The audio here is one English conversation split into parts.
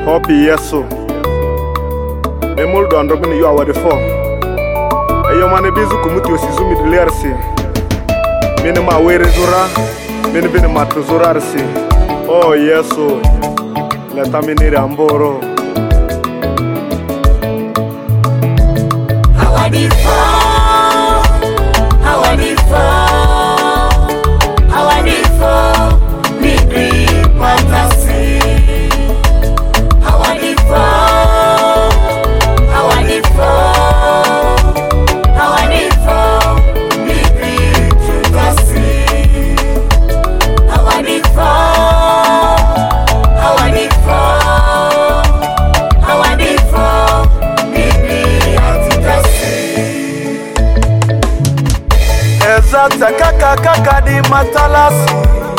Hopi yeso. Memol do androbini yo awade fo. Eyo mane bizu kumuti osizumi dilersi. Mene ma were zura, mene bene ma tuzurarsi. Oh yeso. Leta miniri amboro. Awade fo. Awade fo. Awade fo. Midri patasi. Awade fo. Awade fo. Awade fo. Midri patasi. Awade fo. Awade fo. Awade fo. Midri patasi. Ezata kaka di matalasi.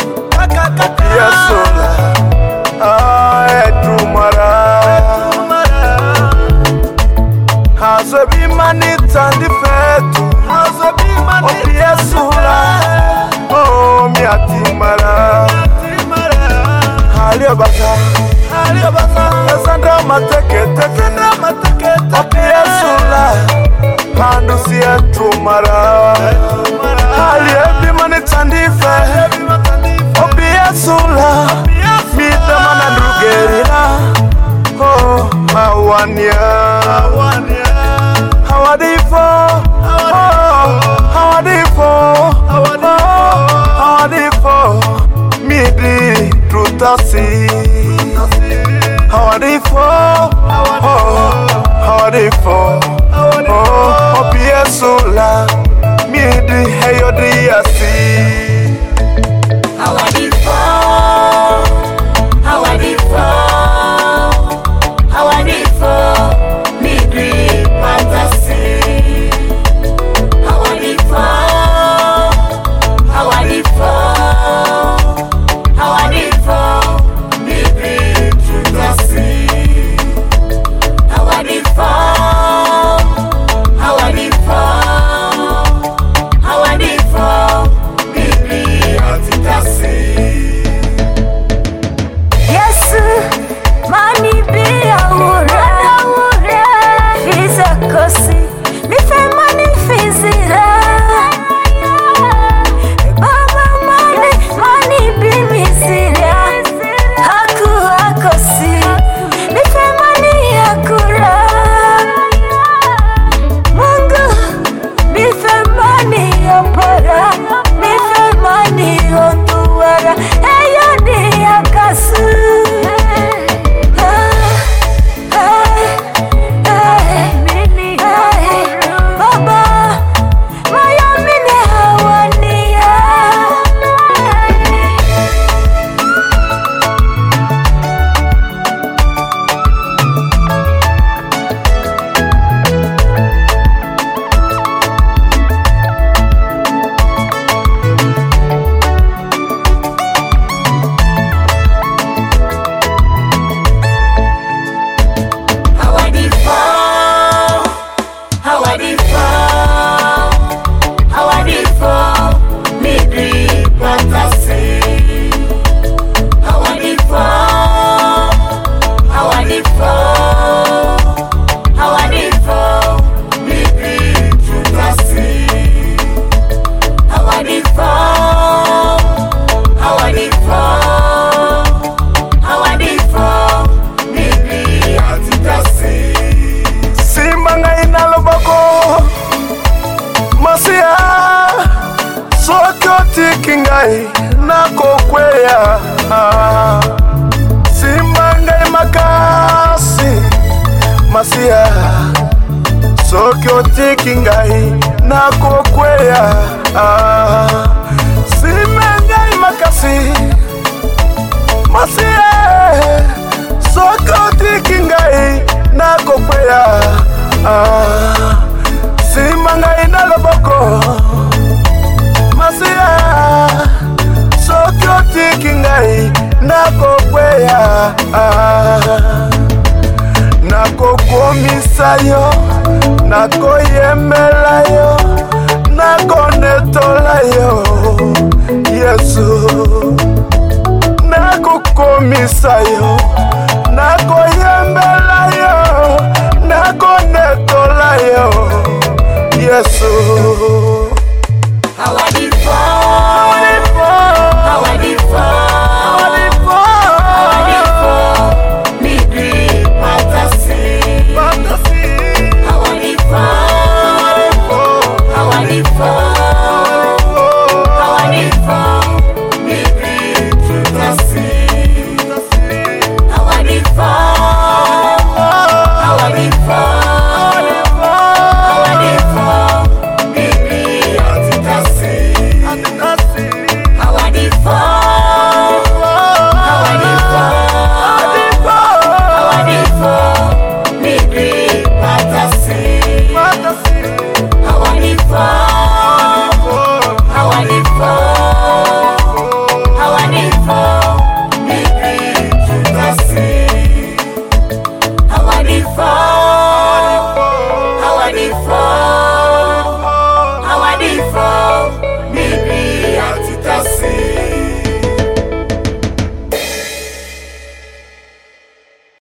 Yesola, Edumara. Hazabi manita ndi fetu. Opi Yesola, oh miatimara. Haliobasa, Ezandra mateke. Opi Yesola, Handusi Edumara. Haliebi manita ndi fetu. Opi Yesola, mida mana drugerina. Oh, hawania. Hawadifo, hawadifo. Midi trutasi. Hawadifo, hawadifo. Opi Yesola, midi heyodiasi. Awade fo. Awade fo. Awade fo. Midri patasi. Awade fo. Awade fo. Awade fo. Midri patasi. Awade fo. Awade fo. Awade fo. Midri patasi. Yes, money be a wura. Is a cosi. Me fe money fizira. Baba money be misira. Haku akosi. Me fe money akura. Mungu, me fe money opara. Me fe money onduara. Eyo di akasu. Baba, maya mine hawania. Awade fo. Awade fo. Awade fo. Midri patasi. Awade fo. Awade fo. Awade fo. Midri patasi. Awade fo. Awade fo. Awade fo. Midri patasi. Simbanga inalobako. Masia. Sokoti kingai. Nako kweya. Simbanga makasi. Masia. Sokoti kingai. Nako kweya. Simbanga makasi. Masia. Sokoti kingai. Nako kweya. Simbanga inalobako. Masia. Sokoti kingai. Nako kweya. Nako komisayo. Nako yemelayo. Nako netolayo. Yesu. Nako komisayo. nako yembela yo, nako netola yo, Yesu.